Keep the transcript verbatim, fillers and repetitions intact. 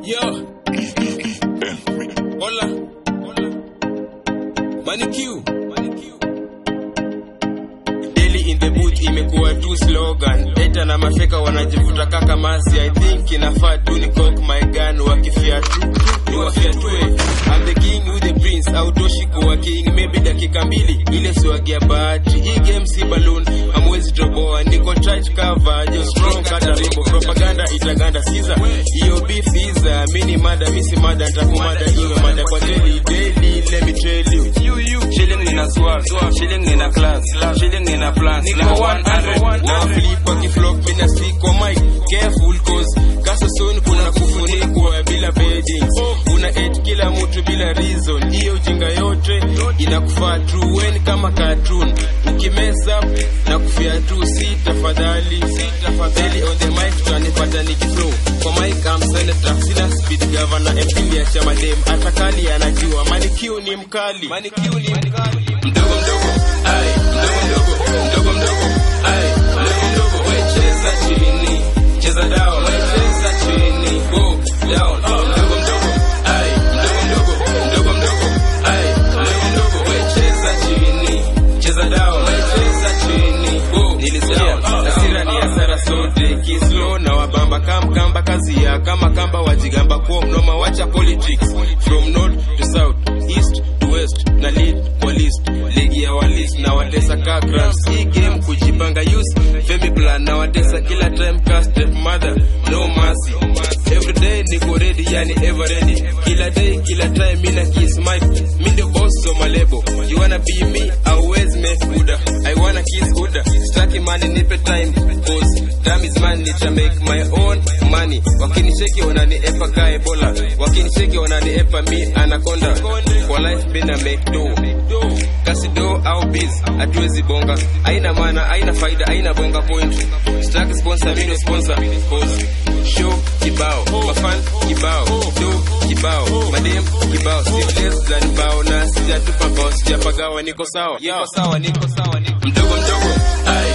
Yo. Hola. Hola. Manicure. Daily in the booth imekuwa tu slogan. Eta na mafeka wanajivuta kaka masi. I think inafaa tu ni cock my gun wakifia tu. Ni wafia tu eh. I'm the king with the prince. Autoshi kuwa king. Maybe dakika mbili. Ile swagia bahati. Hii game si balloon. Hamwezi droboa. Niko church cover. Just strong kata rimbo. Propaganda itaganda siza. Iyo beef iza. Mini mada misi mada. Ntakumada iwe mada kwa daily. Daily let me tell you. You you. Chilling in a swag. Chilling in a class. Chilling in a plan. Niko one hundred. Now flip wakiflock. Mina siko mic. Careful cause. Kaso soon kuna kufunikwa bila beddings. Una hate kila mtu bila reason. Iyo jinga yote inakufaa true when kama cartoon. Ukimess up na kufia tu si tafadhali. Si tafadhali on the mic tunanipata nikiflow. Kwa mic I'm senator. Sina speed governor M P ya chama dem. Atakali anajua Manicure ni mkali. Manicure ni mkali. Mdogo mdogo. Ay, mdogo mdogo. Mdogo mdogo. Ay, mdogo mdogo. We cheza chini. Cheza down. We cheza chini. Go down. Mdogo mdogo. Ay, mdogo mdogo. Mdogo mdogo. Ay, mdogo mdogo. We cheza chini. Cheza down. We cheza chini. Go nilisikia. Hasira ni hasara sote. Kislo na wabamba kam kamba kazi ya kama kamba wajigamba kwa mnoma wacha politics. From north to south, east to west. Na lead kwa list. Legi ya walist na watesa kakrams. Hii game kujipanga use. Femi plan na watesa kila time cast step mother. No mercy. Every day niko ready yani ever ready. Kila day kila time mina kiss mic. Mi ndio boss so malebo. You wanna be me always make Uda. I wanna kiss Uda. Staki money nipe time. Cause time is money to make my own money. Wakinicheki wanani epa ka Ebola. Wakinicheki wanani epa mi anaconda. For life mina make do. Kasi do au biz hatuwezi bonga. Haina maana, haina faida, haina bonga point. Staki sponsor, mimi sponsor. Cause show kibao, mafan kibao, do kibao, madem kibao, simless than bao na sijatupa bao, sijapagawa niko sawa. Niko sawa, niko sawa, niko. Mdogo mdogo, ay